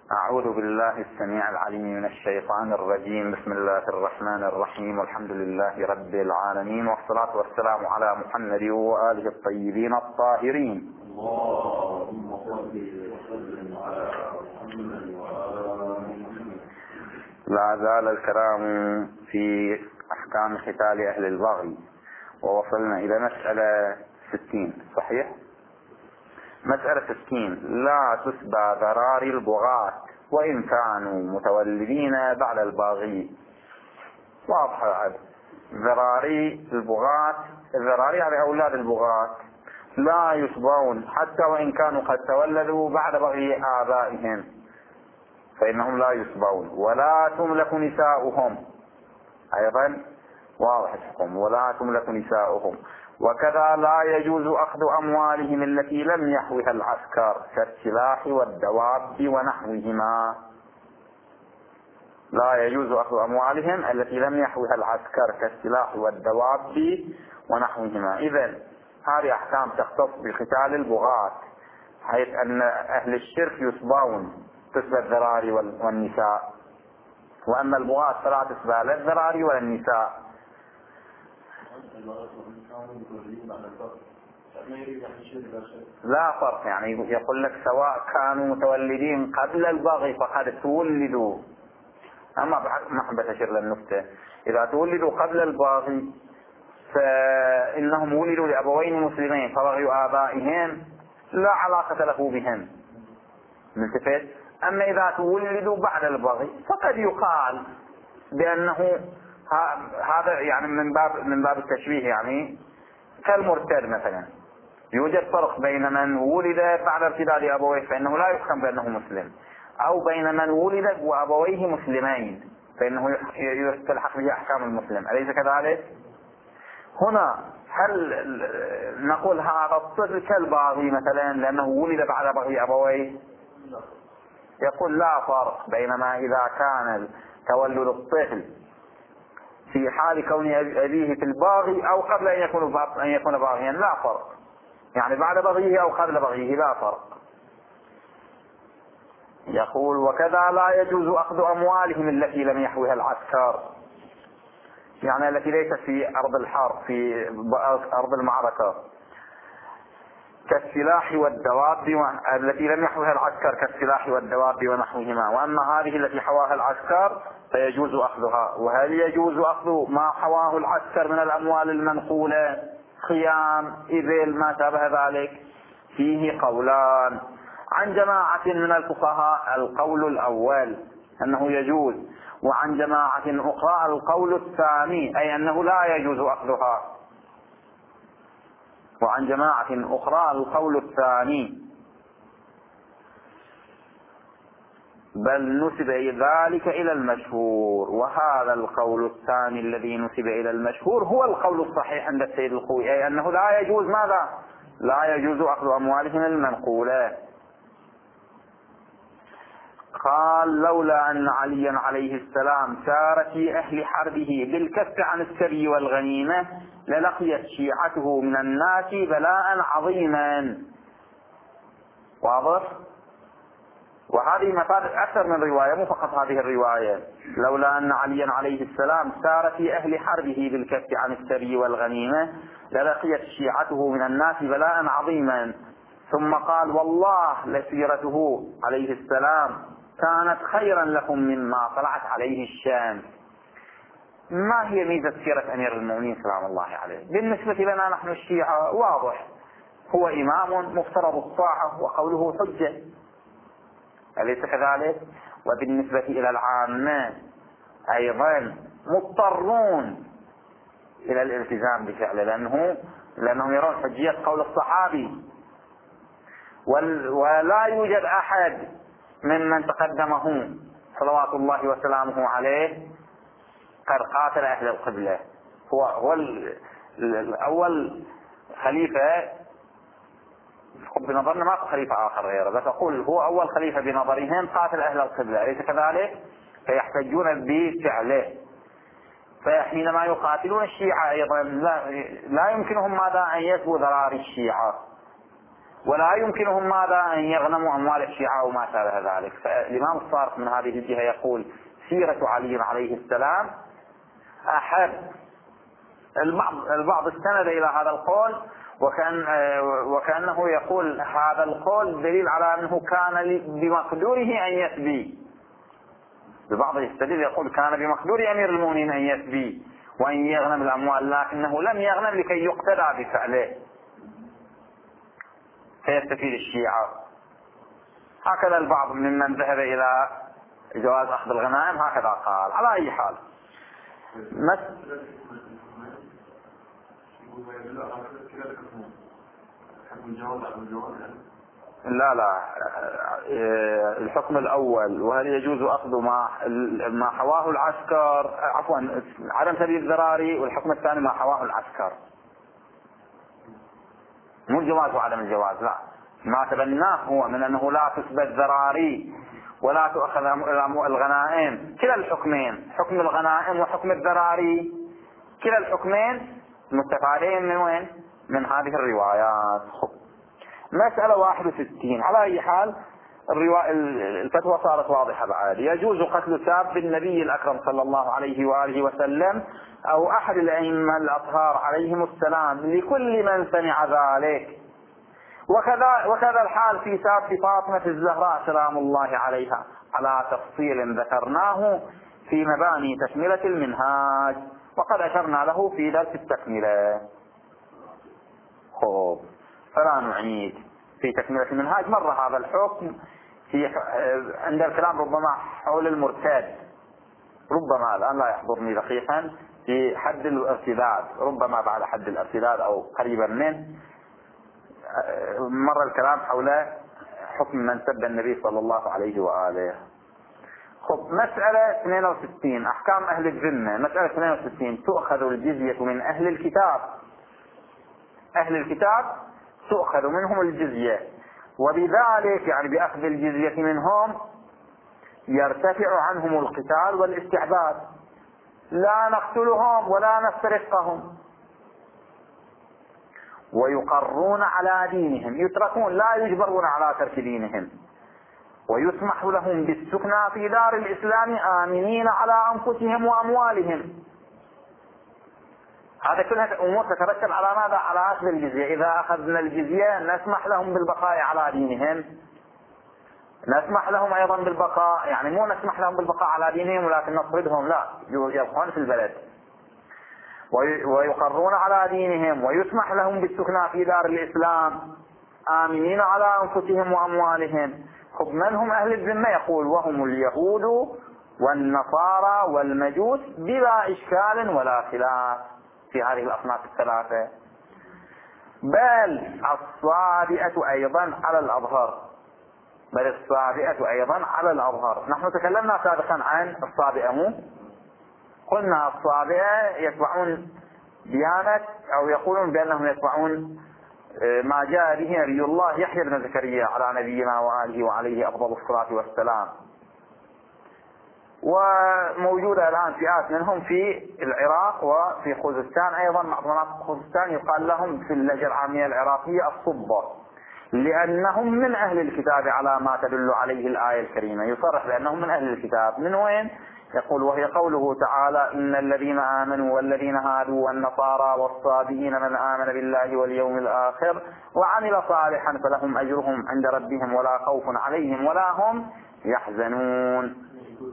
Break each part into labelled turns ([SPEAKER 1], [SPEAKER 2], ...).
[SPEAKER 1] أعوذ بالله السميع العليم من الشيطان الرجيم. بسم الله الرحمن الرحيم، والحمد لله رب العالمين، والصلاة والسلام على محمد وآله الطيبين الطاهرين.
[SPEAKER 2] اللهم صل وسلم على محمد وآل محمد.
[SPEAKER 1] لا زال الكلام في أحكام قتال أهل البغي، ووصلنا إلى مسألة 60. صحيح؟ مسألة 60: لا تسبى ذراري البغاة وإن كانوا متولدين بعد الباغي. واضحة عاد. ذراري البغاة، الذراري على أولاد البغاة، لا يسبون حتى وإن كانوا قد تولدوا بعد بغي آبائهم، فإنهم لا يسبون. ولا تملك نساؤهم، أيضا واضح الحكم، ولا تملك نساؤهم. وكذا لا يجوز أخذ أموالهم التي لم يحوها العسكر كالسلاح والدواب ونحوهما. لا يجوز أخذ أموالهم التي لم يحوها العسكر كالسلاح والدواب ونحوهما. إذن هذه أحكام تختص بقتال البغاة، حيث أن أهل الشرك يسبون، تسبى الذراري والنساء، وأما البغاة فلا تسبى لا الذراري ولا النساء. لا فرق، يعني يقول لك سواء كانوا متولدين قبل البغي فقد تولدوا، أما ما حبيت أشير للنكتة، إذا تولدوا قبل الباغي فإنهم ولدوا لأبوين مسلمين فبغيوا آبائهم لا علاقة له بهم، ملتفت. أما إذا تولدوا بعد البغي فقد يقال بأنه هذا يعني من باب التشبيه، يعني كالمرتد مثلا. يوجد فرق بين من ولد بعد ارتداد أبويه فإنه لا يحكم بأنه مسلم، أو بين من ولد وأبويه مسلمين فإنه يستلحق به أحكام المسلم، أليس كذلك؟ هنا هل نقول هذا الطفل كالباغي مثلا لأنه ولد بعد بغي أبويه؟ يقول لا فرق، بينما إذا كان تولد الطفل في حال كون أبيه في الباغي أو قبل أن يكون باغيا لا فرق، يعني بعد بغيه أو قبل بغيه لا فرق. يقول: وكذا لا يجوز أخذ أموالهم التي لم يحوها العسكر، يعني التي ليست في أرض الحرب، في أرض المعركة، كالسلاح والدواب التي لم يحوها العسكر كالسلاح والدواب ونحوهما. وأما هذه التي حواها العسكر فيجوز أخذها. وهل يجوز أخذ ما حواه العسكر من الأموال المنقولة، خيام، إبل، ما شابه ذلك؟ فيه قولان عن جماعة من الفقهاء. القول الأول أنه يجوز، وعن جماعة أخرى القول الثاني أي أنه لا يجوز أخذها. وعن جماعة أخرى القول الثاني، بل نسب ذلك إلى المشهور. وهذا القول الثاني الذي نسب إلى المشهور هو القول الصحيح عند السيد الخوئي، أي أنه لا يجوز ماذا؟ لا يجوز أخذ أموالهم المنقولة. قال: لولا أن عليا عليه السلام سار في أهل حربه بالكف عن السبي والغنيمة للقيت شيعته من الناس بلاء عظيما. واضح؟ وهذه مفادة أكثر من رواية، مو فقط هذه الرواية. لولا أن عليا عليه السلام سار في أهل حربه بالكف عن السبي والغنيمة للقيت شيعته من الناس بلاء عظيما. ثم قال: والله لسيرته عليه السلام كانت خيرا لكم مما طلعت عليه الشام. ما هي ميزة سيرة أمير المؤمنين سلام الله عليه؟ بالنسبة لنا نحن الشيعة واضح، هو إمام مفترض الطاعة وقوله حجة، أليس كذلك؟ وبالنسبة إلى العامة أيضا مضطرون إلى الالتزام بفعله، لأنهم يرون حجية قول الصحابي، ولا يوجد أحد ممن تقدمه صلوات الله وسلامه عليه قد قاتل أهل القبلة. هو الأول خليفة بنظرنا، ما خليفة آخر غيره، بس أقول هو أول خليفة بنظرهم قاتل أهل القبلة، أليس كذلك؟ فيحتجون بفعله. فحينما يقاتلون الشيعة أيضا لا يمكنهم ماذا أن يسبوا ذراري الشيعة، ولا يمكنهم ماذا أن يغنموا أموال الشيعة وما شابه ذلك. فالإمام الصارف من هذه الجهة يقول سيرة علي عليه السلام أحب. البعض استند إلى هذا القول وكأنه يقول هذا القول دليل على أنه كان بمقدوره أن يسبي. البعض يستدل يقول كان بمقدور أمير المؤمنين أن يسبي وأن يغنم الأموال، لكنه لم يغنم لكي يقتدى بفعله فيستفيد الشيعة. هكذا البعض ممن ذهب إلى جواز أخذ الغنائم هكذا قال. على أي حال لا الحكم الأول، وهل يجوز أخذ ما حواه العسكر، عفوا عدم تبييض الذراري، والحكم الثاني ما حواه العسكر، مو الجواز وعدم الجواز. لا، ما تبناه هو من أنه لا تثبت ذراري ولا تؤخذ الغنائم. كلا الحكمين، حكم الغنائم وحكم الذراري، كلا الحكمين مستفادين من وين؟ من هذه الروايات. مسألة 61. على أي حال الفتوى صارت واضحة بعد. يجوز قتل ساب النبي الأكرم صلى الله عليه وآله وسلم أو أحد الأئمة الأطهار عليهم السلام لكل من سمع ذلك. وكذا الحال في ساب فاطمة الزهراء سلام الله عليها على تفصيل ذكرناه في مباني تكملة المنهاج، وقد أشرنا له في درس التكملة. فلا نعيد في تكملة المنهاج. مر هذا الحكم عند الكلام ربما حول المرتد، ربما الآن لا يحضرني دقيقا، في حد الارتداد، ربما بعد حد الارتداد أو قريبا منه، مر الكلام حول حكم من سب النبي صلى الله عليه وآله. مسألة 62 أحكام أهل الذمة. مسألة 62 تؤخذ الجزية من أهل الكتاب. أهل الكتاب تؤخذ منهم الجزية، وبذلك يعني بأخذ الجزية منهم يرتفع عنهم القتال والاستعباد. لا نقتلهم ولا نسترقهم، ويقرون على دينهم، يتركون لا يجبرون على ترك دينهم، ويسمح لهم بالسكنى في دار الإسلام آمنين على أنفسهم وأموالهم. هذا كلها أمور تترتب على ماذا؟ على أخذ الجزية. إذا أخذنا الجزية نسمح لهم بالبقاء على دينهم، نسمح لهم أيضا بالبقاء، يعني مو نسمح لهم بالبقاء على دينهم ولكن نطردهم، لا، يبقون في البلد. ويقرون على دينهم ويسمح لهم بالسكنى في دار الإسلام آمنين على أنفسهم وأموالهم. من هم أهل الذمة؟ يقول وهم اليهود والنصارى والمجوس بلا إشكال ولا خلاف في هذه الأصناف الثلاثة. بل الصابئة أيضا على الأظهر، بل الصابئة أيضا على الأظهر. نحن تكلمنا سابقا عن الصابئة، مو قلنا الصابئة يتبعون ديانة أو يقولون بأنهم يتبعون ما جاء به نبي الله يحيى بن زكريا على نبينا وآله وعليه أفضل الصلاة والسلام. وموجودة الآن فئات منهم في العراق وفي خوزستان أيضا. مناطق خوزستان يقال لهم في اللهجة العامية العراقية الصبة، لأنهم من أهل الكتاب على ما تدل عليه الآية الكريمة. يصرح بأنهم من أهل الكتاب. من وين؟ يقول وهي قوله تعالى إن الذين آمنوا والذين هادوا والنصارى والصابئين من آمن بالله واليوم الآخر وعمل صالحا فلهم أجرهم عند ربهم ولا خوف عليهم ولا هم يحزنون.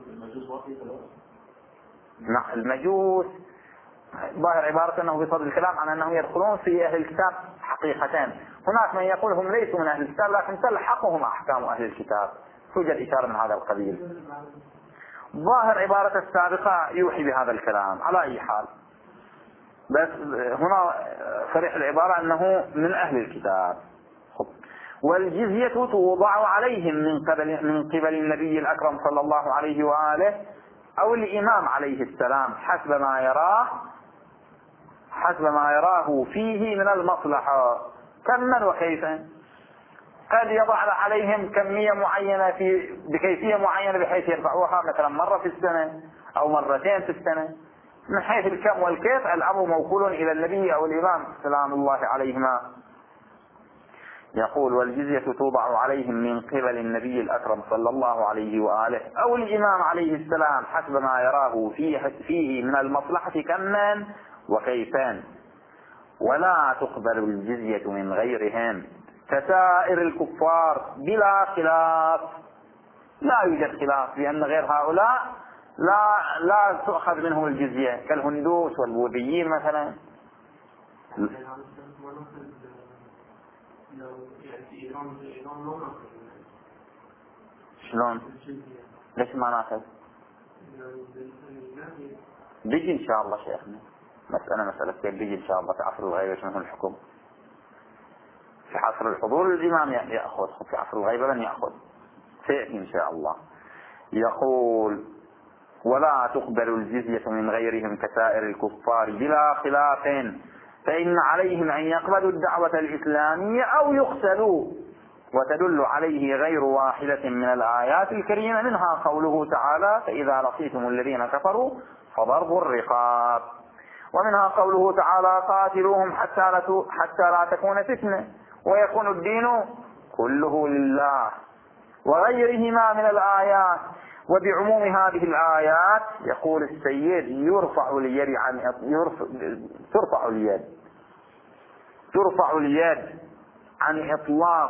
[SPEAKER 1] المجوس ظاهر عبارة أنه بصدد الكلام عن أنهم يدخلون في أهل الكتاب حقيقتان. هناك من يقول هم ليسوا من أهل الكتاب لكن تلحقهم أحكام أهل الكتاب، توجد إشارة من هذا القبيل. ظاهر عبارة السابقة يوحي بهذا الكلام. على أي حال بس هنا صريح العبارة أنه من أهل الكتاب. والجزية توضع عليهم من قبل النبي الأكرم صلى الله عليه وآله أو الإمام عليه السلام حسب ما يراه فيه من المصلحة. كمن وكيفا. قد يضع عليهم كمية معينة بكيفية معينة بحيث يرفعوها مثلا مرة في السنة أو مرتين في السنة. من حيث الكم والكيف الأمر موكول إلى النبي أو الإمام سلام الله عليهما. يقول والجزية توضع عليهم من قبل النبي الأكرم صلى الله عليه وآله أو الإمام عليه السلام حسب ما يراه فيه من المصلحة كما وكيفان، ولا تقبل الجزية من غيرهم كسائر الكفار بلا خلاف. لا يوجد خلاف، لأن غير هؤلاء لا تؤخذ منهم الجزية كالهندوس والبوذيين مثلا. شلون؟ ليش ما ناخذ؟ بيجي إن شاء الله شيخنا مسألة كيف بيجي إن شاء الله في عصر الغيبة شنو الحكم. في عصر الحضور الإمام يأخذ، في عصر الغيبة لن يأخذ، سيأتي إن شاء الله. يقول ولا تقبل الجزية من غيرهم كسائر الكفار بلا خلاف، فإن عليهم أن يقبلوا الدعوة الإسلامية أو يقتلوا. وتدل عليه غير واحدة من الآيات الكريمة، منها قوله تعالى فإذا لقيتم الذين كفروا فضربوا الرقاب، ومنها قوله تعالى قاتلوهم حتى لا تكون فتنة ويكون الدين كله لله، وغيرهما من الآيات. وبعموم هذه الآيات يقول السيد ترفع اليد عن إطلاق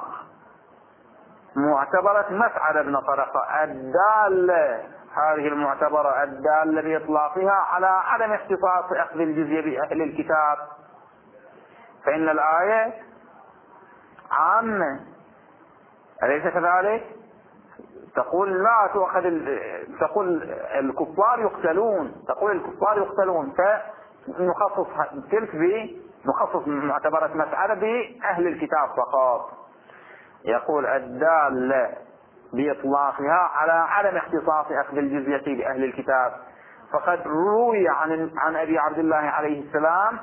[SPEAKER 1] معتبرة مسعد بن طرفة الدالة، هذه المعتبرة الدالة بإطلاقها على عدم اختصاص أخذ الجزية بأهل الكتاب، فإن الآية عامة أليس كذلك؟ تقول لا تؤخذ، تقول الكفار يقتلون، فنخصص تلك نخصص معتبرة مسعد بأهل الكتاب فقط. يقول الدالة بإطلاقها على عدم اختصاص أخذ الجزية بأهل الكتاب، فقد روي عن أبي عبد الله عليه السلام،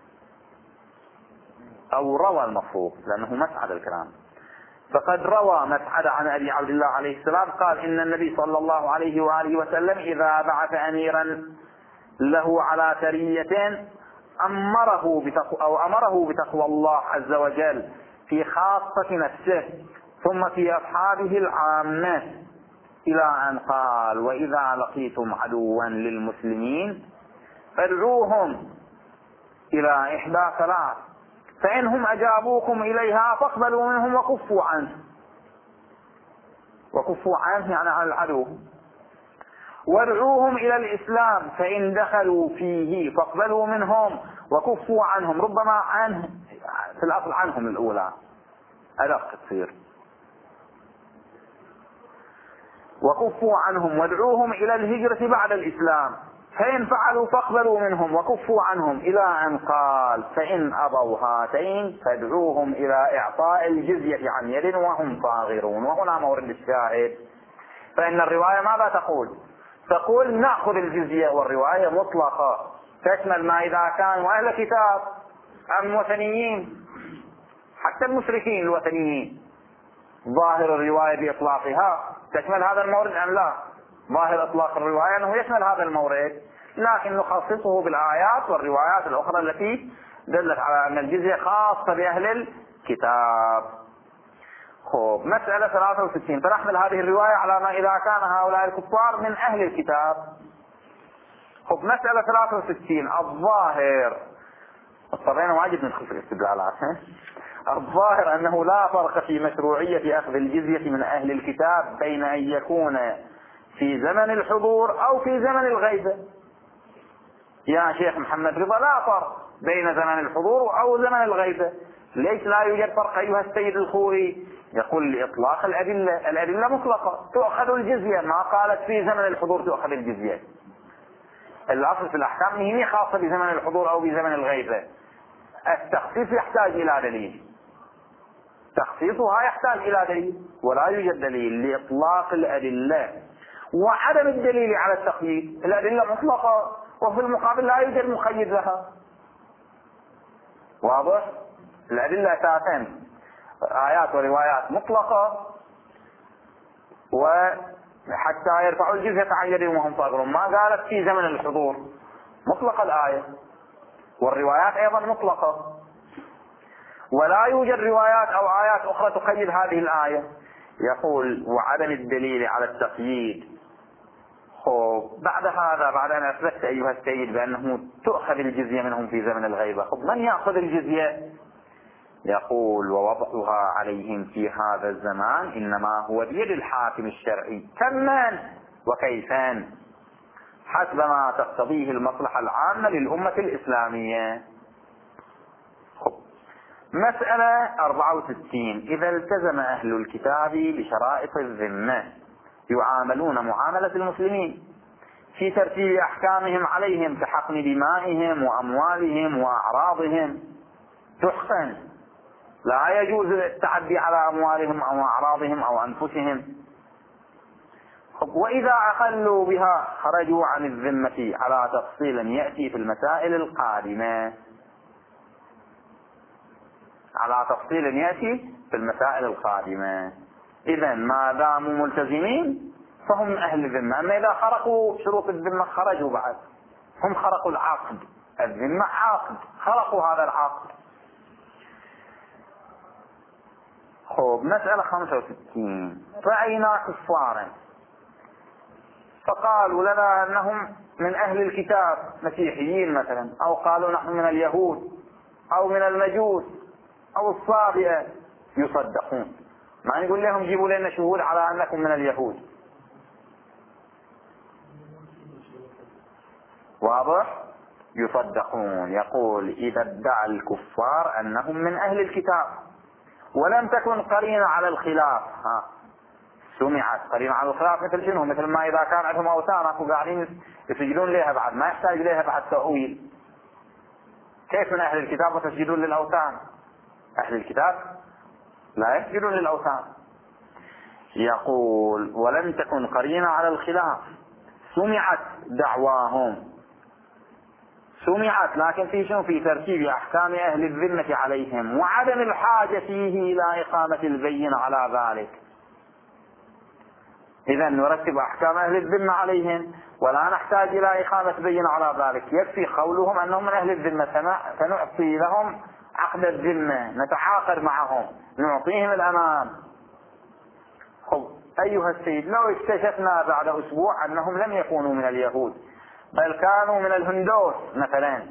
[SPEAKER 1] أو روى المفروض لأنه مسعد الكلام، فقد روى مسعد عن أبي عبد الله عليه السلام قال إن النبي صلى الله عليه وآله وسلم إذا بعث أميرا له على سرية أمره بتقوى الله عز وجل في خاصة نفسه ثم في أصحابه العامة، إلى أن قال وإذا لقيتم عدوا للمسلمين فادعوهم إلى إحدى ثلاث، فإنهم أجابوكم إليها فاقبلوا منهم وكفوا عنه يعني عن العدو، وادعوهم إلى الإسلام فإن دخلوا فيه فاقبلوا منهم وكفوا عنهم. ربما عنه في الأصل عنهم الأولى أدق تصير، وكفوا عنهم وادعوهم إلى الهجرة بعد الإسلام فإن فعلوا فاقبلوا منهم وكفوا عنهم، إلى أن قال فإن أبوا هاتين فادعوهم إلى إعطاء الجزية عن يد وهم صاغرون. وهنا مورد الشاهد، فإن الرواية ماذا تقول نأخذ الجزية، والرواية مطلقة تشمل ما إذا كانوا أهل كتاب أم وثنيين، حتى المشركين الوثنيين. ظاهر الرواية بإطلاقها تشمل هذا المورد أم لا؟ ظاهر إطلاق الرواية أنه يشمل هذا المورد، لكن نخصصه بالآيات والروايات الأخرى التي دلت على أن الجزية خاصة بأهل الكتاب. خب مسألة 63، فنحمل هذه الرواية على ما إذا كان هؤلاء الكفار من أهل الكتاب. خب مسألة 63 الظاهر، طبعا واجب ندخل في الاستدلالات. الظاهر أنه لا فرق في مشروعية أخذ الجزية من أهل الكتاب بين أن يكون في زمن الحضور أو في زمن الغيبة. يا شيخ محمد رضا لا فرق بين زمن الحضور أو زمن الغيبة. ليش لا يوجد فرق أيها السيد الخوري؟ يقول لإطلاق الأدلة مطلقة تؤخذ الجزية، ما قالت في زمن الحضور تؤخذ الجزية. الأصل في الأحكام هي خاصة بزمن الحضور أو بزمن الغيبة. التخصيص يحتاج إلى دليل، تخصيصها يحتاج إلى دليل، ولا يوجد دليل لإطلاق الأدلة وعدم الدليل على التقييد. الأدلة مطلقة وفي المقابل لا يوجد مقيد لها. واضح؟ الأدلة أساسا آيات وروايات مطلقة، وحتى يرفعوا الجزية عن يدهم وهم صاغرون ما قالت في زمن الحضور، مطلقة الآية، والروايات أيضا مطلقة. ولا يوجد روايات أو آيات أخرى تقيد هذه الآية. يقول وعدم الدليل على التقييد. بعد هذا، بعد أن أثبتت أيها السيد بأنه تؤخذ الجزية منهم في زمن الغيبة، من يأخذ الجزية؟ يقول ووضعها عليهم في هذا الزمان إنما هو بيد الحاكم الشرعي كمن وكيفان حسب ما تقتضيه المصلحة العامة للأمة الإسلامية. مسألة 64. إذا التزم أهل الكتاب بشرائط الذمة يعاملون معاملة المسلمين في ترتيب أحكامهم عليهم كحقن دمائهم وأموالهم وأعراضهم تحقن، لا يجوز التعدي على أموالهم أو أعراضهم أو أنفسهم. وإذا أخلوا بها خرجوا عن الذمة على تفصيل يأتي في المسائل القادمة، على تفصيل يأتي في المسائل القادمة. إذا ما داموا ملتزمين فهم من أهل الذمة. أما إذا خرقوا شروط الذمة خرجوا بعد، هم خرقوا العقد، الذمة عقد، خرقوا هذا العقد. مسألة 65. رأينا كفارا فقالوا لنا أنهم من أهل الكتاب مسيحيين مثلا، أو قالوا نحن من اليهود أو من المجوس أو الصابئة، يصدقون. ما نقول لهم جيبوا لنا شهود على أنكم من اليهود. واضح؟ يصدقون. يقول إذا ادعى الكفار أنهم من أهل الكتاب ولم تكن قرينة على الخلاف، سمعت قرينة على الخلاف مثل شنو؟ مثل ما إذا كان عندهم أوثان أكو قاعدين يسجدون لها بعد، ما يحتاج لها بعد تأويل. كيف من أهل الكتاب وتسجدون للأوثان؟ أهل الكتاب لا يسجدون للأوثان. يقول ولم تكن قرينة على الخلاف، سمعت دعواهم، سمعت لكن في شنو؟ في ترتيب أحكام أهل الذمة عليهم وعدم الحاجة فيه إلى إقامة البين على ذلك. إذا نرتب أحكام أهل الذمة عليهم ولا نحتاج إلى إقامة بين على ذلك، يكفي قولهم أنهم من أهل الذمة، سنعطي لهم عقد الذمة، نتعاقد معهم، نعطيهم الأمان. أيها السيد، لو اكتشفنا بعد أسبوع أنهم لم يكونوا من اليهود بل كانوا من الهندوس مثلا،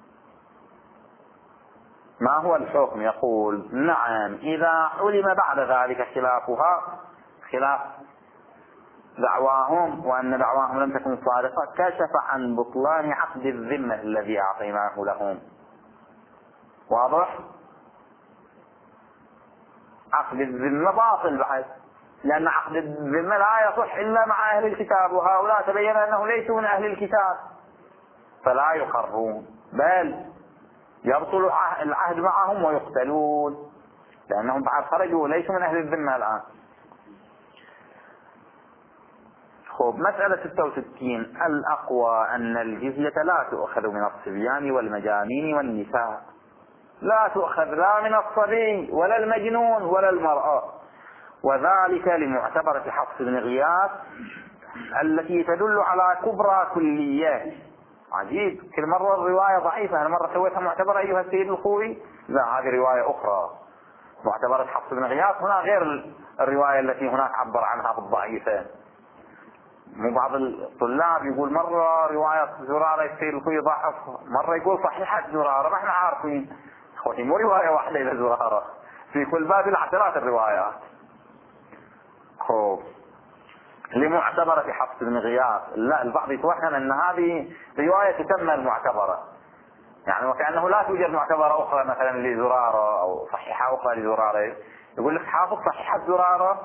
[SPEAKER 1] ما هو الحكم؟ يقول نعم، إذا علم بعد ذلك خلافها، خلاف دعواهم وأن دعواهم لم تكن صادقة، كشف عن بطلان عقد الذمة الذي أعطيناه لهم. واضح؟ عقد الذمة باطل بعد، لأن عقد الذمة لا يصح إلا مع أهل الكتاب، وهؤلاء تبين أنه ليسوا من أهل الكتاب فلا يقرون، بل يبطل العهد معهم ويقتلون، لأنهم بعد خرجوا ليسوا من أهل الذمة الآن. مسألة 66. الأقوى أن الجزية لا تؤخذ من الصبيان والمجانين والنساء، لا تؤخذ لا من الصبي ولا المجنون ولا المرأة، وذلك لمعتبرة حفص بن غياث التي تدل على كبرى كلية. عجيب، كل مرة الرواية ضعيفة، أنا مرة سويتها معتبرة أيها السيد الخوي، لا هذه رواية أخرى معتبرة حفص بن غياث هنا غير الرواية التي هناك عبر عنها بالضعيفة. مو بعض الطلاب يقول مرة رواية زرارة السيد الخوي ضعف، مرة يقول صحيحة زرارة، ما احنا عارفين اخوتي، مو رواية واحدة إلى زرارة، في كل باب العشرات الروايات. لمعتبرة حفص بن غياث، لا البعض يتوهم أن هذه رواية تسمى المعتبرة، يعني وكأنه لا توجد معتبرة أخرى مثلا لزرارة أو صحيحة أخرى لزرارة، يقول لك حافظ صحيحة زرارة.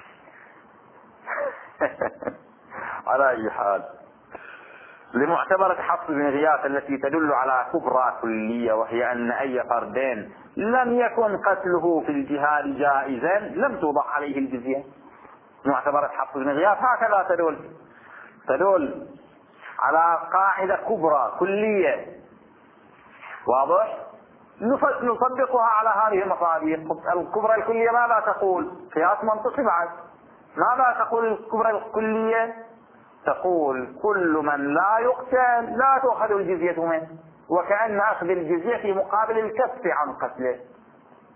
[SPEAKER 1] على أي حال، لمعتبرة حفص بن غياث التي تدل على كبرى كلية، وهي أن أي فردين لم يكن قتله في الجهاد جائزا لم توضع عليه الجزية. معتبرة حفص بن غياث هكذا تدل على قاعدة كبرى كلية. واضح؟ نصدقها على هذه المصادر. الكبرى الكلية ماذا تقول؟ قياس منطقي بعد. ماذا تقول الكبرى الكلية؟ تقول كل من لا يقتل لا تؤخذ الجزية منه، وكأن أخذ الجزية في مقابل الكف عن قتله.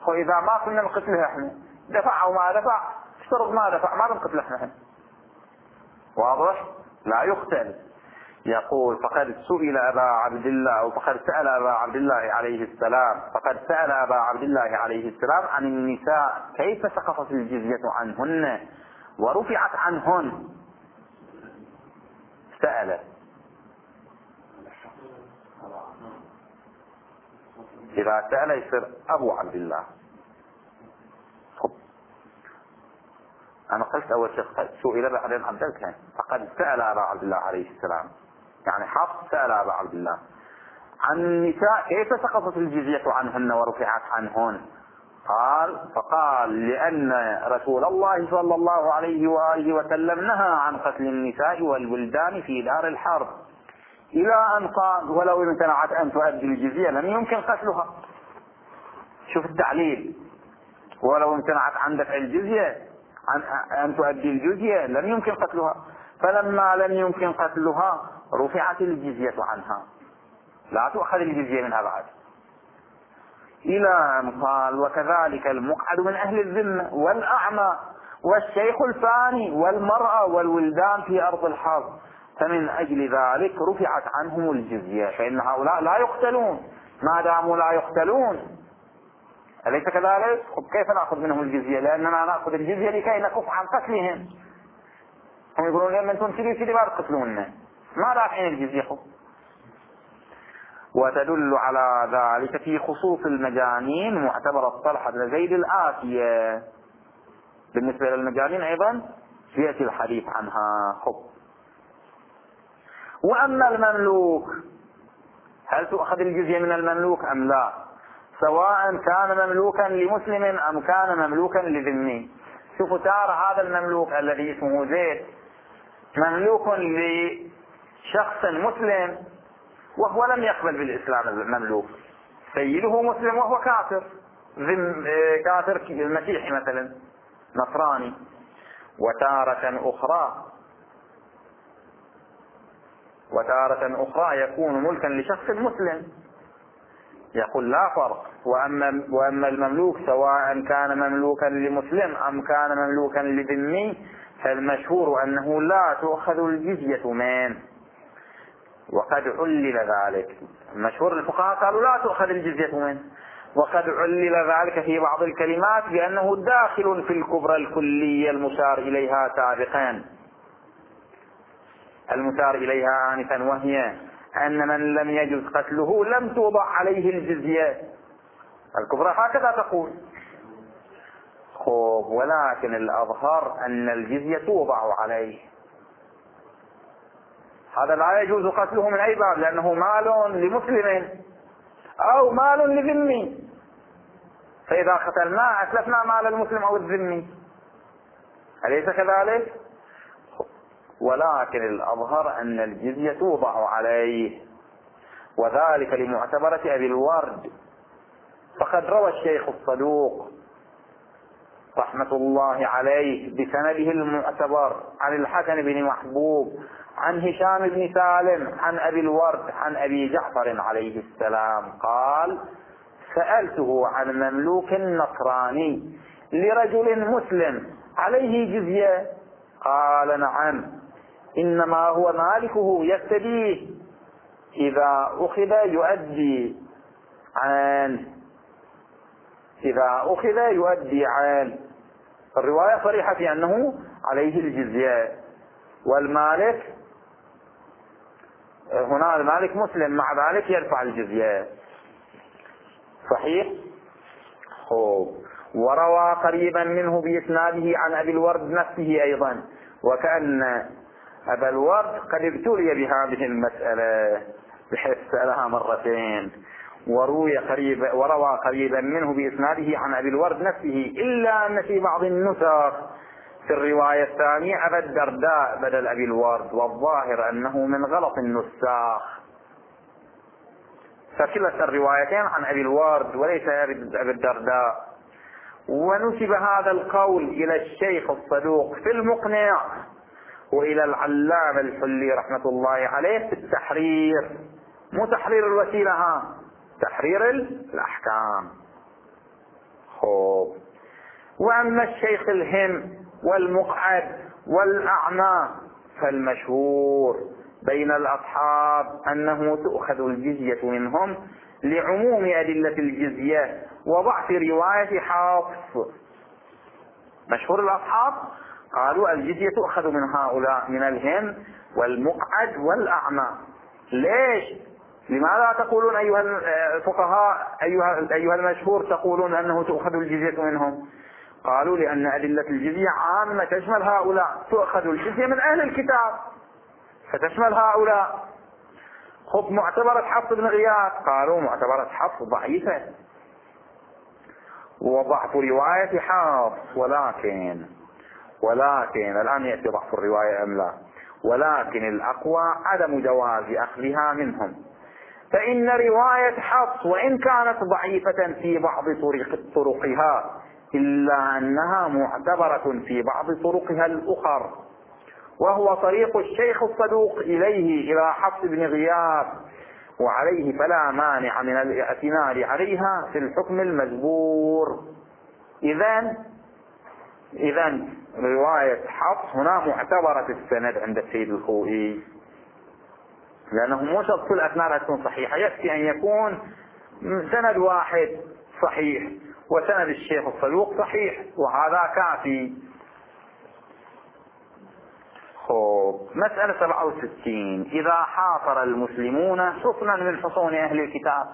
[SPEAKER 1] إذا ما كنا نقتله احنا، دفع أو ما دفع، اشترط ما دفع، ما بنقتله احنا. واضح؟ لا يقتل. يقول فقد سئل أبا عبد الله، أو فقد سأل أبا عبد الله عليه السلام، فقد سأل أبا عبد الله عليه السلام عن النساء كيف سقطت الجزية عنهن ورفعت عنهن. سأل، إذا سأل يصير أبو عبد الله. أنا قلت أول شيء سئل بعدين عدلتها، فقد سأل أبا عبد الله عليه السلام، يعني حفص سأل أبا عبد الله عن النساء كيف سقطت الجزية عنهن ورفعت عنهن. فقال لأن رسول الله صلى الله عليه وآله وسلم نهى عن قتل النساء والولدان في دار الحرب، إلى أن قال ولو امتنعت أن تؤدي الجزية لم يمكن قتلها. شوف التعليل، ولو امتنعت عن دفع الجزية أن تؤدي الجزية لم يمكن قتلها، فلما لم يمكن قتلها رفعت الجزية عنها، لا تؤخذ الجزية منها بعد. إلى أن قال وكذلك المقعد من أهل الذمة والأعمى والشيخ الفاني والمرأة والولدان في أرض الحرب، فمن أجل ذلك رفعت عنهم الجزية، فإن هؤلاء لا يقتلون ما داموا لا يقتلون، أليس كذلك؟ كيف نأخذ منهم الجزية؟ لأننا نأخذ الجزية لكي نكف عن قتلهم. هم يقولون لما أنتم كذي ما تقتلوننا، ما دافعين الجزية. وتدل على ذلك في خصوص المجانين معتبر الطلحة بن زيد الآتية. بالنسبة للمجانين أيضا يأتي الحديث عنها. وأما المملوك هل تؤخذ الجزية من المملوك أم لا، سواء كان مملوكا لمسلم أم كان مملوكا لذمي. شوفوا ترى هذا المملوك الذي اسمه زيد مملوك لشخص مسلم وهو لم يقبل بالإسلام. المملوك سيده مسلم وهو كافر، كافر المسيحي مثلا نصراني. وتارة أخرى يكون ملكا لشخص مسلم. يقول لا فرق. وأما المملوك سواء كان مملوكا لمسلم أم كان مملوكا لذمي فالمشهور أنه لا تؤخذ الجزية منه، وقد علل ذلك. المشهور الفقهاء قالوا لا تؤخذ الجزية منه، وقد علل ذلك في بعض الكلمات بأنه داخل في الكبرى الكلية المشار إليها سابقا، المشار إليها آنفا، وهي أن من لم يجوز قتله لم توضع عليه الجزية. الكبرى هكذا تقول. ولكن الأظهر أن الجزية توضع عليه. هذا لا يجوز قتله من أي باب، لأنه مال لمسلم أو مال لذمي، فإذا قتلناه أتلفنا مال المسلم أو الذمي، أليس كذلك؟ ولكن الأظهر أن الجزية توضع عليه، وذلك لمعتبرة أبي الورد. فقد روى الشيخ الصدوق رحمة الله عليه بسنده المعتبر عن الحسن بن محبوب عن هشام بن سالم عن أبي الورد عن أبي جعفر عليه السلام قال: سألته عن مملوك نصراني لرجل مسلم عليه جزية؟ قال: نعم، إنما هو مالكه يفتديه، إذا أخذ يؤدي عنه، إذا أخذ يؤدي عنه. الرواية صريحة في أنه عليه الجزية، والمالك هنا المالك مسلم، مع ذلك يدفع الجزية. صحيح؟ وروى قريبا منه بإسناده عن أبي الورد نفسه أيضا، وكأن أبا الورد قد ابتلي بهذه المسألة بحيث سألها مرتين. وروى قريبا منه بإسناده عن أبي الورد نفسه، إلا أن في بعض النسخ في الرواية الثانية أبا الدرداء بدل أبي الورد، والظاهر أنه من غلط النساخ، فكلتا الروايتين عن أبي الورد وليس أبي الدرداء. ونسب هذا القول إلى الشيخ الصدوق في المقنع، وإلى العلامة الحلي رحمة الله عليه في التحرير، مو تحرير الوسيلة، تحرير الأحكام. خوب. وأما الشيخ الهم والمقعد والأعمى فالمشهور بين الأصحاب أنه تؤخذ الجزية منهم لعموم أدلة الجزية وضعف رواية حفص. مشهور الأصحاب قالوا الجزية تؤخذ من هؤلاء، من الهم والمقعد والأعمى. ليش؟ لماذا تقولون أيها الفقهاء أيها المشهور تقولون أنه تؤخذ الجزية منهم؟ قالوا لأن أدلة الجزية عامة تشمل هؤلاء، تؤخذ الجزية من أهل الكتاب فتشمل هؤلاء. خب معتبرة حفص بن غياث، قالوا معتبرة حفص ضعيفة وضعف رواية حفص، ولكن الآن يأتي ضعف الرواية أم لا، ولكن الأقوى عدم جواز أخذها منهم، فإن رواية حفص وإن كانت ضعيفة في بعض طرقها إلا أنها معتبرة في بعض طرقها الأخر، وهو طريق الشيخ الصدوق إليه إلى حفص بن غياث، وعليه فلا مانع من الاعتماد عليها في الحكم المجبور. إذن رواية حفص هنا معتبرة السند عند السيد الخوئي، لأنه مو شرط كل أسنادها تكون صحيحة، يكفي أن يكون سند واحد صحيح وسند الشيخ الصدوق صحيح وهذا كافي. مسألة 67. إذا حاصر المسلمون حصنا من حصون أهل الكتاب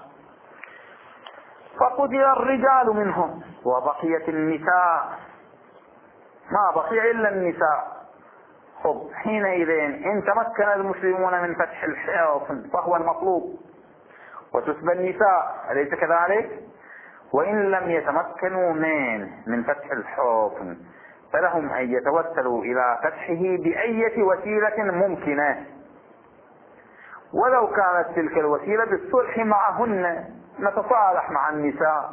[SPEAKER 1] فقتل الرجال منهم وبقيت النساء، ما بقي إلا النساء، حينئذ إن تمكن المسلمون من فتح الحصن فهو المطلوب وتسبى النساء، أليس كذلك؟ وإن لم يتمكنوا من فتح الحصن فلهم أن يتوسلوا إلى فتحه بأية وسيلة ممكنة، ولو كانت تلك الوسيلة بالصلح معهن، نتصالح مع النساء،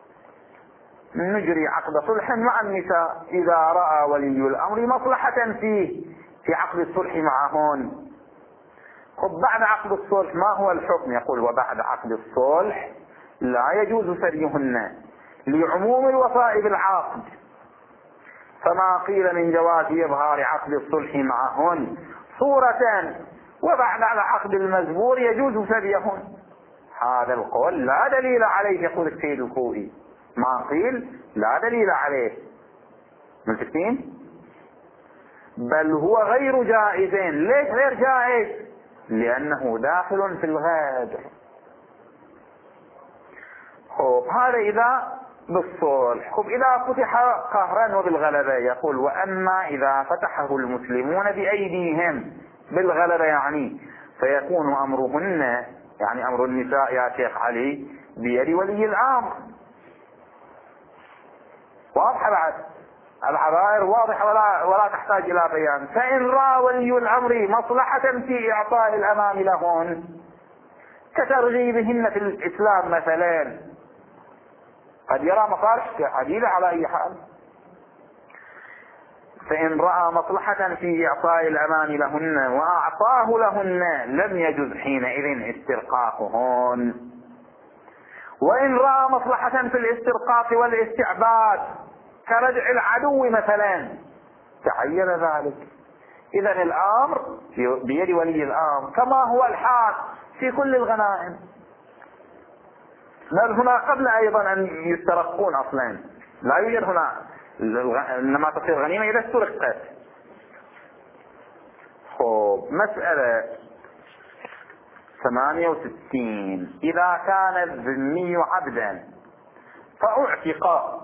[SPEAKER 1] نجري عقد صلح مع النساء إذا رأى ولي الأمر مصلحة في عقد الصلح معهن. بعد عقد الصلح ما هو الحكم؟ يقول وبعد عقد الصلح لا يجوز سريهن لعموم الوفاء بالعقد، فما قيل من جواز إظهار عقد الصلح معهن صورة وبعد العقد المزبور يجوز سريهن، هذا القول لا دليل عليه. يقول السيد الخوئي ما قيل لا دليل عليه، ملتفتين؟ بل هو غير جائز. ليش غير جائز؟ لأنه داخل في الغادر. هذا إذا بالصلح. إذا فتح قهرا وبالغلبة يقول وأما إذا فتحه المسلمون بأيديهم بالغلبة يعني فيكون أمرهن، يعني أمر النساء يا شيخ علي، بيد ولي الأمر. واضحة بعد العبائر واضحة ولا تحتاج إلى بيان. فإن رأى ولي الأمر مصلحة في إعطاء الأمام لهن كترغيبهن في الإسلام مثلا، قد يرى مصالح عديدة على أي حال، فإن رأى مصلحة في إعطاء الأمان لهن وأعطاه لهن لم يجوز حينئذ استرقاقهن. وإن رأى مصلحة في الاسترقاق والاستعباد كردع العدو مثلا تعين ذلك، إذن الأمر بيد ولي الأمر كما هو الحال في كل الغنائم، بل هنا قبل أيضا أن يسترقون أصلا لا يوجد هنا، إنما تصير غنيمة إذا استرقت. مسألة 68. إذا كان الذمي عبدا فأعتق،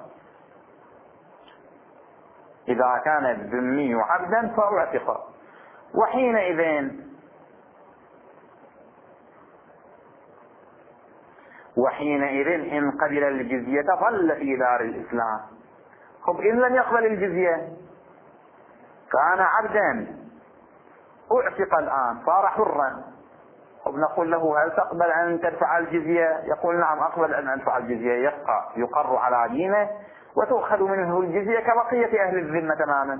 [SPEAKER 1] إذا كان الذمي عبدا فأعتق، وحينئذ إن قبل الجزية ظل في دار الإسلام. إن لم يقبل الجزية كان عبدا أعتق الآن صار حرا، نقول له هل تقبل أن تدفع الجزية؟ يقول نعم أقبل أن أدفع الجزية، يبقى يقر على دينه وتؤخذ منه الجزية كبقية أهل الذمة تماما.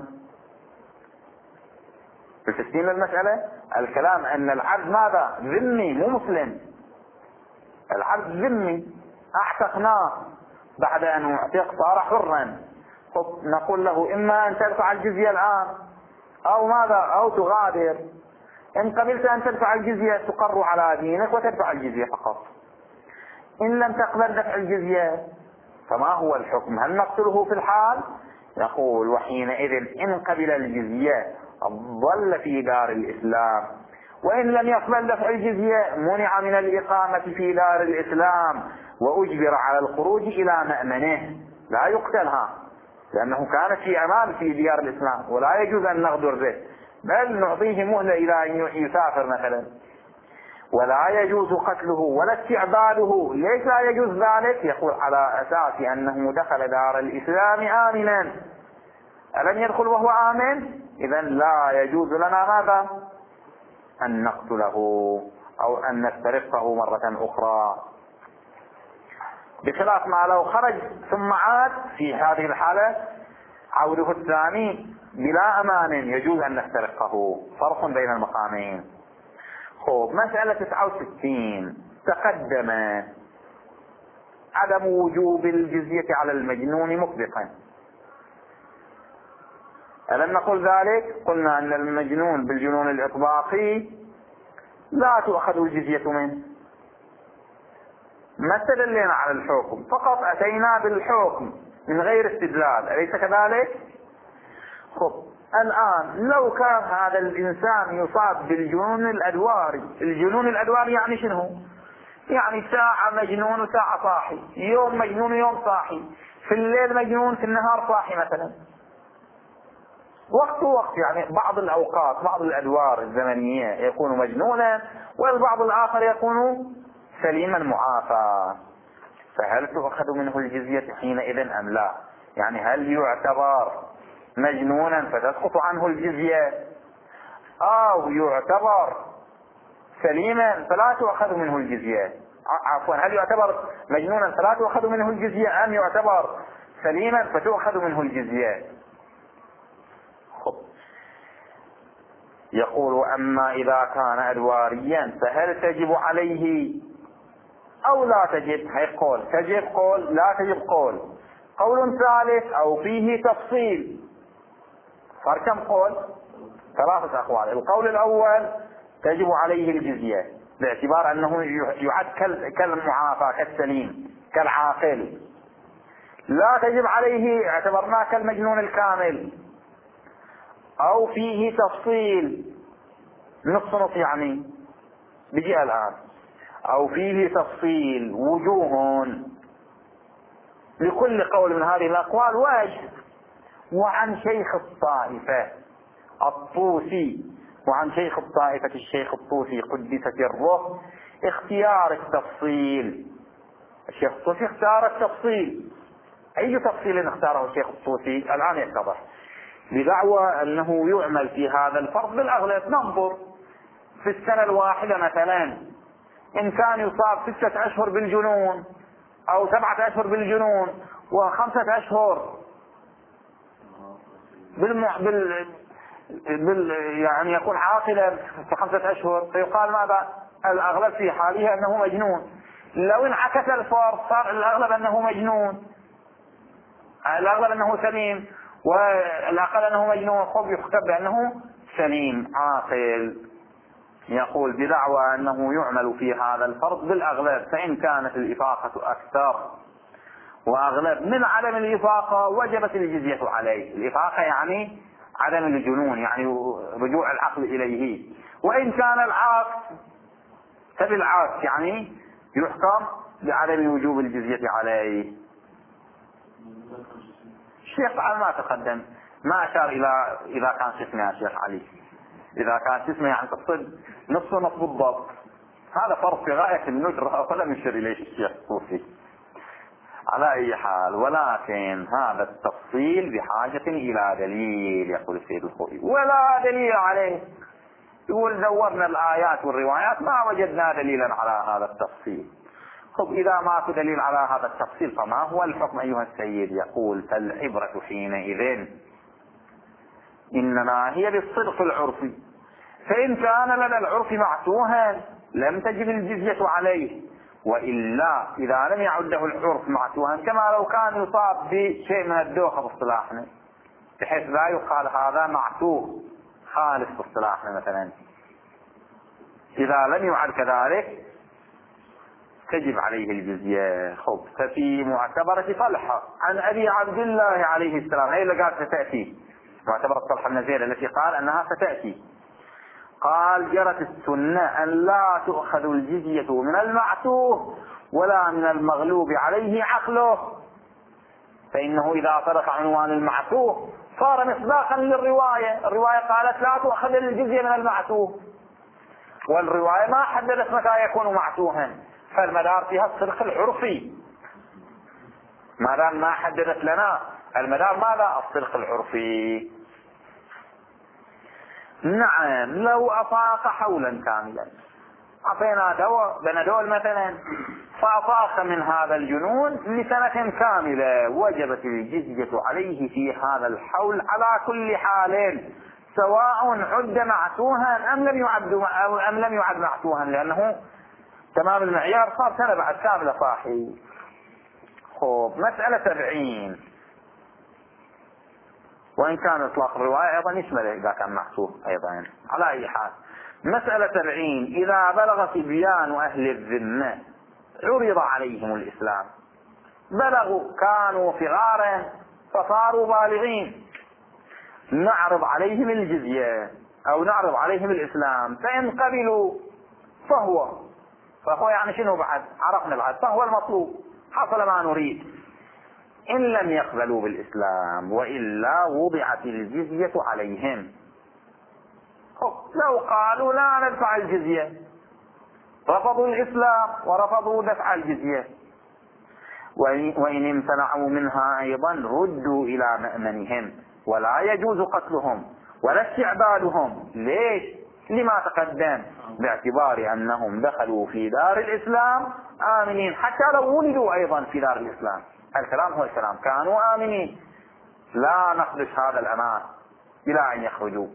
[SPEAKER 1] تفهمون المسألة؟ الكلام أن العبد ماذا؟ ذمي مو مسلم، العبد ذمي اعتقناه بعد أن اعتق صار حرا. نقول له إما أن تدفع الجزية الآن أو ماذا، أو تغادر. إن قبلت أن تدفع الجزية تقر على دينك وتدفع الجزية فقط. إن لم تقبل دفع الجزية فما هو الحكم؟ هل نقتله في الحال؟ يقول وحينئذ إن قبل الجزية ظل في دار الإسلام، وإن لم يقبل دفع الجزية منع من الإقامة في دار الإسلام وأجبر على الخروج إلى مأمنه. لا يقتلها لأنه كانت في أمان في ديار الإسلام، ولا يجوز أن نغدر به، بل نعطيه مهلة إلى أن يسافر مثلا. ولا يجوز قتله ولا استعباده. ليش لا يجوز ذلك؟ يقول على أساس أنه دخل دار الإسلام آمنا. ألم يدخل وهو آمن؟ إذن لا يجوز لنا ماذا؟ أن نقتله أو أن نسترقه مرة أخرى، بخلاف ما لو خرج ثم عاد. في هذه الحالة عوده الثاني بلا أمان يجوز أن نسترقه. فرق بين المقامين. مسألة 69 تقدم عدم وجوب الجزية على المجنون مطلقا. ألم نقل ذلك؟ قلنا أن المجنون بالجنون الإطلاقي لا تؤخذ الجزية منه. ما استدلنا على الحكم، فقط أتينا بالحكم من غير استدلال، أليس كذلك؟ الآن لو كان هذا الإنسان يصاب بالجنون الأدواري. الجنون الأدواري يعني شنو؟ يعني ساعة مجنون وساعة صاحي، يوم مجنون ويوم صاحي، في الليل مجنون في النهار صاحي مثلا، وقت ووقت. يعني بعض الأوقات بعض الأدوار الزمنية يكون مجنونا، والبعض الآخر يكون سليما معافى. فهل تؤخذ منه الجزية حينئذ أم لا؟ يعني هل يعتبر مجنونا فتسقط عنه الجزية، أو يعتبر سليما فلا تؤخذ منه الجزية؟ عفوا، هل يعتبر مجنونا فلا تؤخذ منه الجزية، أم يعتبر سليما فتؤخذ منه الجزية؟ يقول أما إذا كان أدواريا فهل تجب عليه أو لا تجب؟ هي قول تجب، قول لا تجب، قول ثالث أو فيه تفصيل. صار كم قول؟ 3 أقوال. القول الأول تجب عليه الجزية باعتبار أنه يعد كالمعافى كالسليم كالعاقل. لا تجب عليه اعتبرناه كالمجنون الكامل. أو فيه تفصيل، نص يعني بيجي الآن. أو فيه تفصيل وجوه لكل قول من هذه الأقوال وجه. وعن شيخ الطائفة الطوسي، وعن شيخ الطائفة الشيخ الطوسي قدس سره اختيار التفصيل. الشيخ الطوسي اختار التفصيل. أي تفصيل اختاره الشيخ الطوسي الآن يتضح، بدعوى أنه يعمل في هذا الفرض بالأغلب. ننظر في السنة الواحدة مثلا، إن كان يصاب 6 أشهر بالجنون أو 7 أشهر بالجنون و5 أشهر يعني يكون عاقلا في 5 أشهر، فيقال ماذا؟ الأغلب في حاله أنه مجنون. لو انعكس الفرض صار الأغلب أنه مجنون، الأغلب أنه سليم، والأقل أنه مجنون، خب يحسب بأنه سليم عاقل. يقول بدعوى أنه يعمل في هذا الفرض بالأغلب، فإن كانت الإفاقة أكثر وأغلب من عدم الإفاقة وجبت الجزية عليه. الإفاقة يعني عدم الجنون، يعني رجوع العقل إليه. وإن كان العكس فبالعكس، يعني يحكم بعدم وجوب الجزية عليه. الشيخ على ما تقدم ما أشار إلى إذا كان اسمه يا شيخ علي، إذا كان اسمه يعني تقصد نص بالضبط. هذا فرق في غاية الندرة ولم يشر إليه الشيخ الطوسي على أي حال. ولكن هذا التفصيل بحاجة إلى دليل، يقول السيد الخوئي، ولا دليل عليه. يقول دورنا الآيات والروايات ما وجدنا دليلا على هذا التفصيل. طب إذا ما في دليل على هذا التفصيل فما هو الحكم أيها السيد؟ يقول فالعبرة حينئذ إنما هي بالصدق العرفي، فإن كان لدى العرف معتوها لم تجب الجزية عليه، وإلا إذا لم يعده العرف معتوها كما لو كان يصاب بشيء من الدوخة باصطلاحنا، بحيث لا يقال هذا معتوه خالص باصطلاحنا مثلا، إذا لم يعد كذلك تجب عليه الجزية. خب، ففي معتبرة طلحة عن أبي عبد الله عليه السلام، هي اللي قالت ستأتي، معتبرة طلحة بن زيد التي قال أنها ستأتي، قال: جرت السنة أن لا تؤخذ الجزية من المعتوه ولا من المغلوب عليه عقله، فإنه إذا صدق عنوان المعتوه صار مصداقا للرواية. الرواية قالت لا تؤخذ الجزية من المعتوه، والرواية ما حددت متى يكون معتوها، فالمدار فيها الصدق العرفي، ما دام ما حددت لنا المدار ماذا؟ الصدق العرفي. نعم، لو أفاق حولا كاملا، أعطينا دواء بنادول مثلا فأفاق من هذا الجنون لسنة كاملة، وجبت الجزية عليه في هذا الحول على كل حال، سواء عد معتوها أم لم يعد معتوها، لأنه تمام المعيار صار سنة بعد كاملة صاحي. خب، مسألة 70، وإن كان إطلاق الرواية أيضا يشمل إذا كان معتوه أيضا، على أي حال. مسألة 70: إذا بلغ صبيان أهل الذمة عرض عليهم الإسلام، بلغوا كانوا صغارا فصاروا بالغين، نعرض عليهم الجزية أو نعرض عليهم الإسلام، فإن قبلوا فهو يعني شنو بعد؟ عرفنا بعد، فهو المطلوب، حصل ما نريد. إن لم يقبلوا بالإسلام وإلا وضعت الجزية عليهم. لو قالوا لا ندفع الجزية، رفضوا الإسلام ورفضوا دفع الجزية، وإن امتنعوا منها أيضا ردوا إلى مأمنهم، ولا يجوز قتلهم ولا استعبادهم. ليش؟ لما تقدم، باعتبار أنهم دخلوا في دار الإسلام آمنين، حتى لو ولدوا أيضا في دار الإسلام. الكلام هو الكلام، كانوا آمنين، لا نخدش هذا الأمان إلى أن يخرجوا.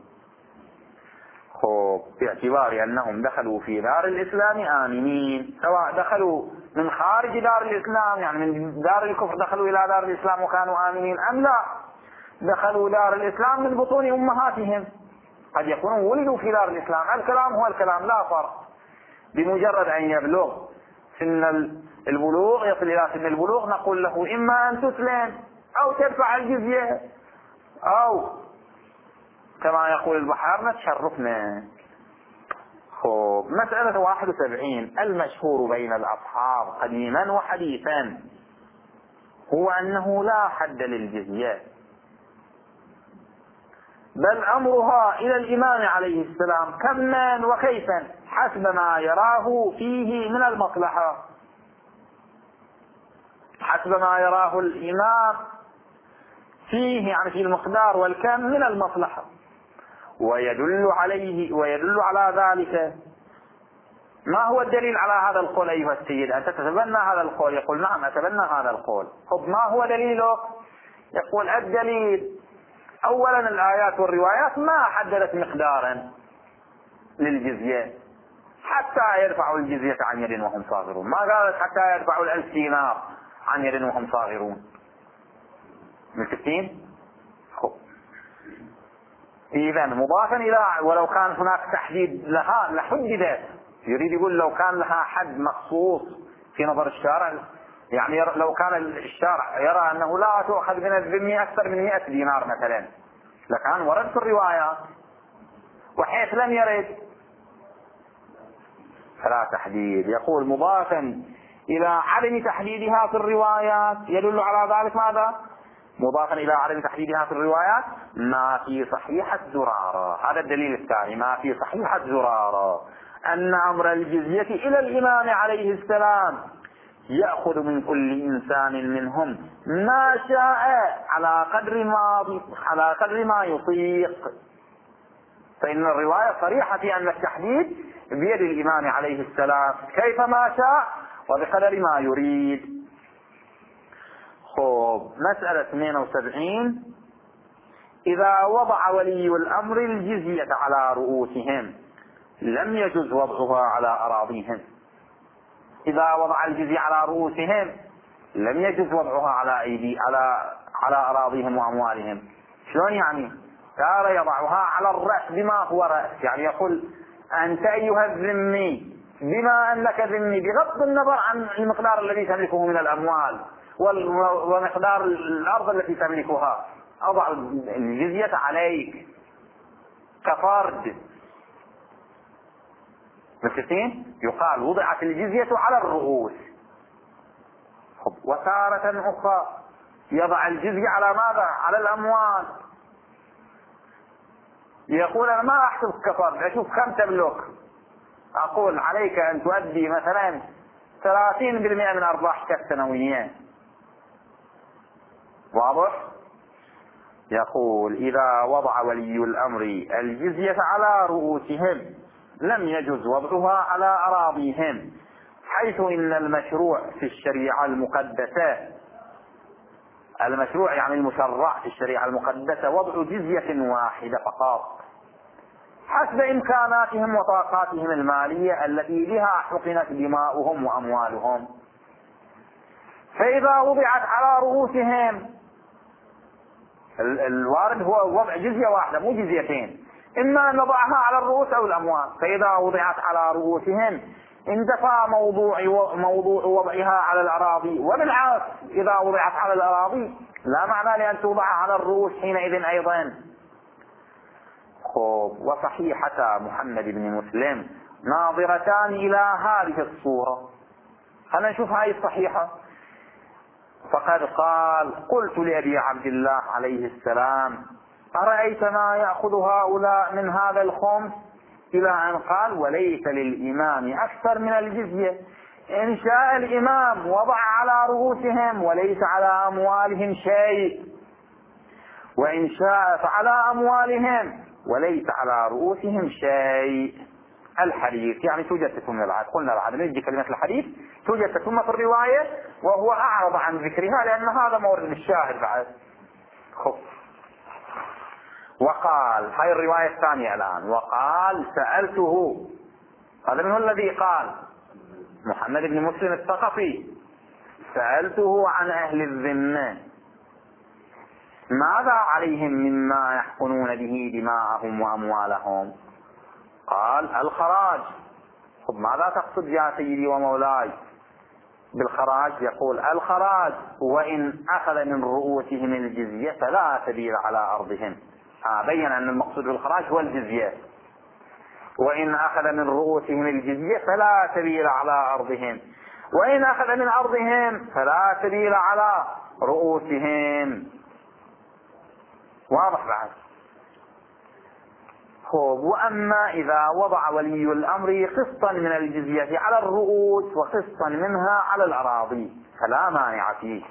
[SPEAKER 1] باعتبار أنهم دخلوا في دار الإسلام آمنين، سواء دخلوا من خارج دار الإسلام، يعني من دار الكفر دخلوا إلى دار الإسلام وكانوا آمنين، أم لا دخلوا دار الإسلام من بطون أمهاتهم، قد يكونوا ولدوا في دار الإسلام. الكلام هو الكلام، لا فرق. بمجرد أن يبلغ سن البلوغ، يصل إلى سن البلوغ، نقول له إما أن تسلم أو تدفع الجزية، أو كما يقول البحار تشرفنا. مسألة 71: المشهور بين الأصحاب قديما وحديثا هو أنه لا حد للجزية، بل أمرها إلى الإمام عليه السلام كما وكيفا حسب ما يراه فيه من المصلحة، حسب ما يراه الإمام فيه، يعني في المقدار والكم من المصلحة. ويدل على ذلك. ما هو الدليل على هذا القول أيها السيد؟ أنت تتبنى هذا القول؟ يقول نعم أتبنى هذا القول. ما هو دليله؟ يقول الدليل أولا الآيات والروايات ما حددت مقدارا للجزية حتى يدفعوا الجزية عن يد وهم صاغرون، ما قالت حتى يدفعوا 1000 دينار عن يد وهم صاغرون. متفقين؟ إذا مضافا إلى ولو كان هناك تحديد لها لحددت، يريد يقول لو كان لها حد مخصوص في نظر الشارع، يعني لو كان الشارع يرى أنه لا تؤخذ من الذمي أكثر من 100 دينار مثلا لكان ورد في الروايات، وحيث لم يرد فلا تحديد. يقول مضافا إلى عدم تحديدها في الروايات يدل على ذلك ماذا؟ مضافا إلى عدم تحديدها في الروايات ما في صحيحة زرارة، هذا الدليل الثاني، ما في صحيحة زرارة أن أمر الجزية إلى الإمام عليه السلام يأخذ من كل إنسان منهم ما شاء على قدر ما يطيق، فإن الرواية صريحة في أن التحديد بيد الإمام عليه السلام كيف ما شاء وبقدر ما يريد. مسألة 72: إذا وضع ولي الأمر الجزية على رؤوسهم لم يجوز وضعها على أراضيهم. إذا وضع الجزية على رؤوسهم لم يجوز وضعها على أراضيهم وأموالهم. شلون يعني؟ صار يضعها على الرأس بما هو رأس، يعني يقول أنت أيها الذمي بما أنك ذمي بغض النظر عن المقدار الذي تملكه من الأموال ومقدار الأرض التي تملكها، أضع الجزية عليك كفرد. متفقين؟ يقال وضعت الجزية على الرؤوس. وتارة أخرى يضع الجزية على ماذا؟ على الأموال. يقول أنا ما أحسب كفرد، أشوف كم تملك، أقول عليك أن تؤدي مثلا 30% من أرباحك السنوية. واضح؟ يقول إذا وضع ولي الأمر الجزية على رؤوسهم لم يجوز وضعها على أراضيهم، حيث إن المشروع في الشريعة المقدسة، المشروع يعني المشرع في الشريعة المقدسة وضع جزية واحدة فقط حسب إمكاناتهم وطاقاتهم المالية التي بها حقنت دماؤهم وأموالهم. فإذا وضعت على رؤوسهم، الوارد هو وضع جزية واحدة مو جزيتين، إما أن نضعها على الرؤوس أو الأموال. فإذا وضعت على رؤوسهم اندفع موضوع وضعها على الأراضي، وبالعكس إذا وضعت على الأراضي لا معنى لأن توضع على الرؤوس حينئذ أيضا. وصحيحة محمد بن مسلم ناظرتان إلى هذه الصورة. خلينا نشوف هاي الصحيحة. فقد قال قلت لأبي عبد الله عليه السلام أرأيت ما يأخذ هؤلاء من هذا الخمس، إلى أن قال وليس للإمام أكثر من الجزية، إن شاء الإمام وضع على رؤوسهم وليس على أموالهم شيء، وإن شاء فعلى أموالهم وليس على رؤوسهم شيء. الحديث يعني توجد تتمة العهد، قلنا بعد نجي كلمة الحديث توجد تتمة في الرواية، وهو أعرض عن ذكرها لأن هذا مورد الشاهد بعد. وقال هاي الرواية الثانية الآن، وقال سألته، هذا من هو الذي قال؟ محمد بن مسلم الثقفي. سألته عن أهل الذمة ماذا عليهم مما يحقنون به دماءهم وأموالهم؟ قال الخراج. ماذا تقصد يا سيدي ومولاي بالخراج؟ يقول الخراج وإن أخذ من رؤوسهم الجزية فلا سبيل على أرضهم. بين أن المقصود بالخراج هو الجزية. وإن أخذ من رؤوسهم الجزية فلا سبيل على أرضهم، وإن أخذ من أرضهم فلا سبيل على رؤوسهم. واضح بعد؟ وأما إذا وضع ولي الأمر قسطا من الجزية على الرؤوس وقسطا منها على الأراضي فلا مانع فيه،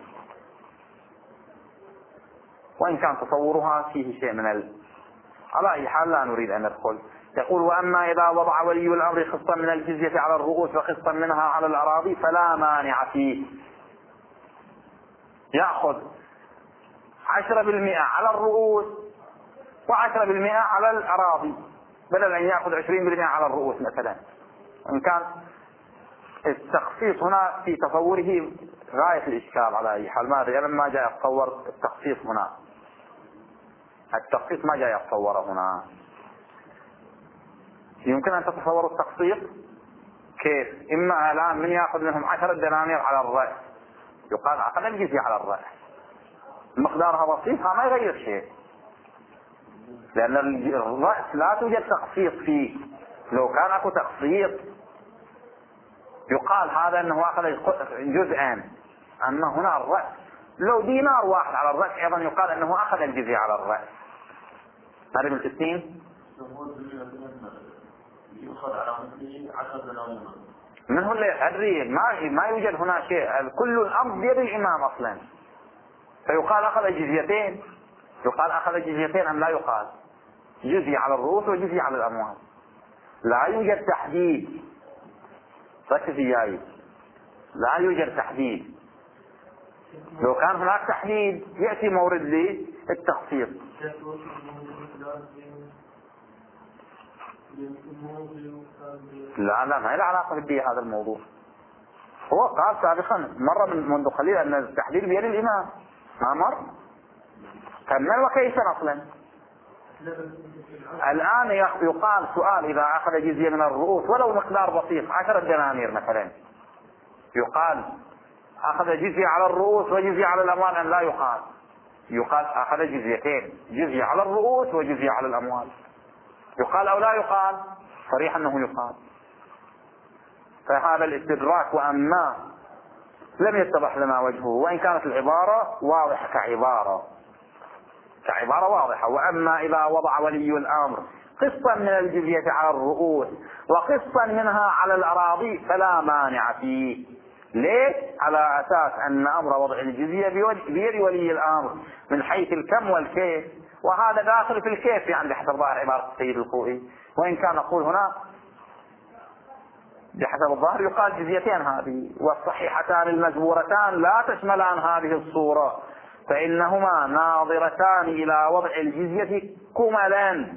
[SPEAKER 1] وإن كان تصورها فيه شيء على أي حال لا نريد أن ندخل. يقول وأما إذا وضع ولي الأمر قسطا من الجزية على الرؤوس وقسطا منها على الأراضي فلا مانع فيه. يأخذ 10% على الرؤوس و10% على الأراضي، بدل أن يأخذ 20% على الرؤوس مثلا. إن كان التخصيص هنا في تصوره غاية الإشكال على أي حال، ماذا لما جاء يتصور التخصيص هنا؟ التخصيص ما جاء يتصور هنا. يمكن أن تتصوروا التخصيص كيف؟ إما الآن من يأخذ منهم 10 دنانير على الرأس يقال أخذ الجزية على الرأس، مقدارها بسيطة ما يغير شيء، لأن الرأس لا توجد تخصيص فيه. لو كان أكو تخصيص يقال هذا أنه أخذ جزءا، أما هنا الرأس لو دينار واحد على الرأس أيضا يقال أنه أخذ الجزية على الرأس. هذا من 60 من هو اللي أدري؟ ما يوجد هنا شيء، كل الأمر بيد الإمام أصلا. فيقال أخذ جزيتين، يقال أخذ جزيتين أم لا يقال؟ جزية على الرؤوس وجزية على الأموال. لا يوجد تحديد، ركز وياي، لا يوجد تحديد. لو كان هناك تحديد يأتي مورد للتخصيص. لا ما له علاقة بهذا الموضوع. هو قال سابقا مرة منذ قليل أن التحديد بيد الإمام، ما مر؟ كان من وكيف أصلا؟ الآن يقال سؤال إذا أخذ جزية من الرؤوس ولو مقدار بسيط 10 دنانير مثلا، يقال أخذ جزية على الرؤوس وجزية على الأموال أم لا يقال؟ يقال أخذ جزيتين، جزية على الرؤوس وجزية على الأموال. يقال أو لا يقال؟ صريح أنه يقال. فهذا الاستدراك وأما لم يتضح لنا وجهه، وإن كانت العبارة واضحة كعبارة واضحة. وأما إذا وضع ولي الأمر قسطا من الجزية على الرؤوس وقسطا منها على الأراضي فلا مانع فيه. ليش؟ على أساس أن أمر وضع الجزية بيد ولي الأمر من حيث الكم والكيف، وهذا داخل في الكيف يعني بحسب ظاهر عبارة السيد الخوئي. وإن كان نقول هنا بحسب الظاهر يقال جزيتين هذه، والصحيحتان المجبورتان لا تشملان هذه الصورة، فإنهما ناظرتان إلى وضع الجزية كملا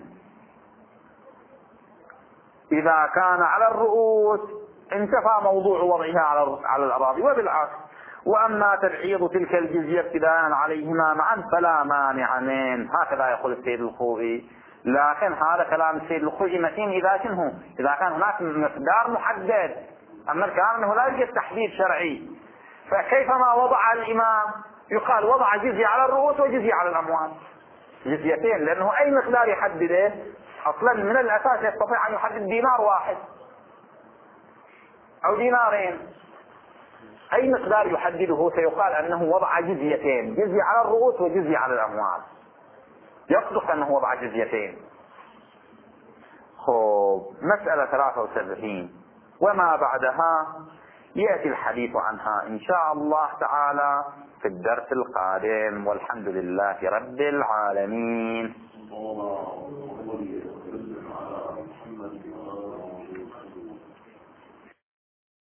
[SPEAKER 1] إذا كان على الرؤوس انتفى موضوع وضعها على الأراضي، وبالعكس. وأما تبعيض تلك الجزية ابتداء عليهما معا فلا مانع منه، هكذا يقول السيد الخوئي. لكن هذا كلام السيد الخوئي متين إذا كان هناك مقدار محدد، أما الكلام أنه لا يوجد تحديد شرعي، فكيفما وضع الإمام يقال وضع جزية على الرؤوس وجزية على الأموال، جزيتين، لأنه أي مقدار يحدده أصلا من الأساس يستطيع أن يحدد دينار واحد أو دينارين، أي مقدار يحدده سيقال أنه وضع جزيتين، جزية على الرؤوس وجزية على الأموال، يصدق أنه وضع جزيتين. مسألة 73 وما بعدها يأتي الحديث عنها إن شاء الله تعالى في الدرس القادم، والحمد لله رب العالمين.